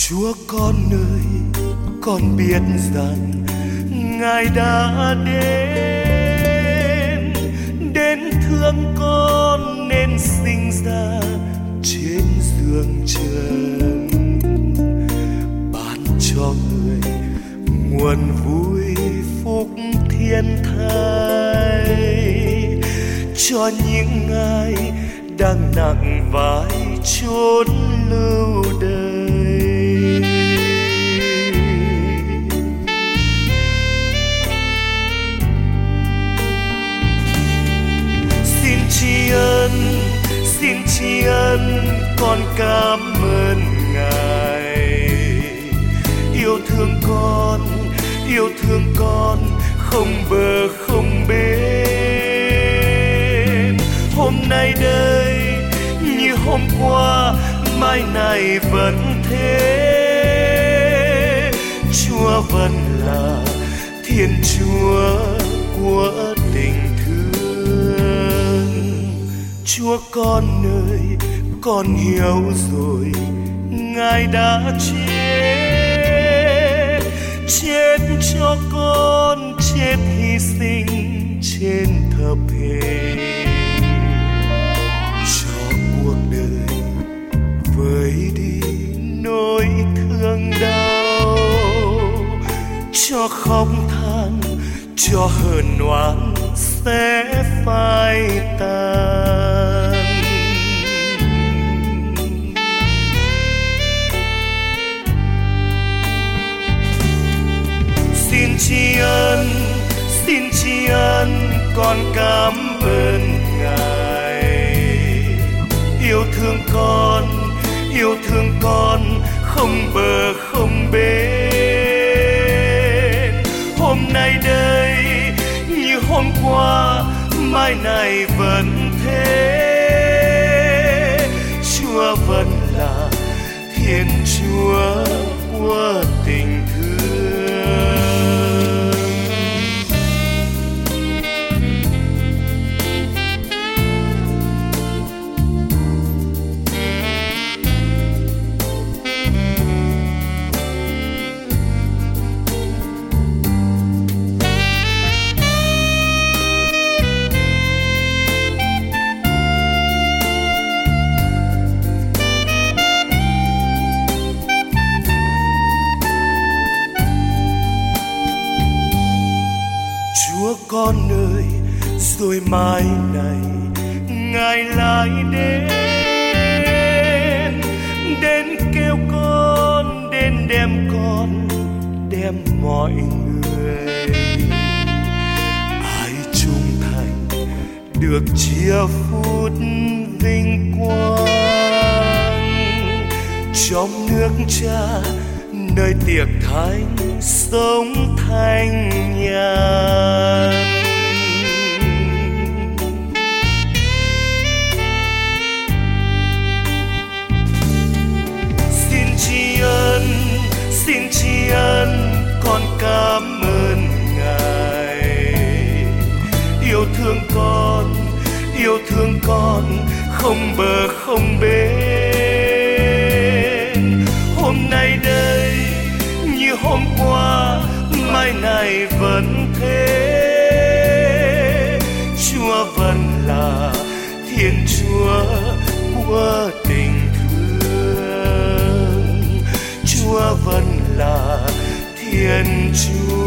Chúa con ơi, con biết rằng Ngài đã đến thương con nên sinh ra trên giường trần, ban cho người nguồn vui phúc thiên thai, cho những ai đang nặng vai chốn lưu đời. Xin tri ân con cảm ơn Ngài, yêu thương con không bờ không bến. Hôm nay đây như hôm qua, mai này vẫn thế. Chúa vẫn là Thiên Chúa của tình thương. Chúa con ơi, con hiểu rồi, Ngài đã chết cho con, chết hy sinh trên thập hình, cho cuộc đời vơi đi nỗi thương đau, cho khóc than, cho hờn oán sẽ phai tàn. Xin tri ân con cảm ơn Ngài, yêu thương con không bờ không bến. Hôm nay đây như hôm qua, mai này vẫn thế. Chúa vẫn là Thiên Chúa của tình thương. Chúa con ơi, rồi mai này Ngài lại đến kêu con, đến đem con, đem mọi người. Ai trung thành được chia phút vinh quang, trong nước Cha nơi tiệc thánh sống thanh nhàn. Xin tri ân con cảm ơn Ngài, yêu thương con không bờ không bến. Hôm nay đây như hôm qua, mai này vẫn thế. Chúa vẫn là Thiên Chúa của tình thương. Chúa vẫn là Thiên Chúa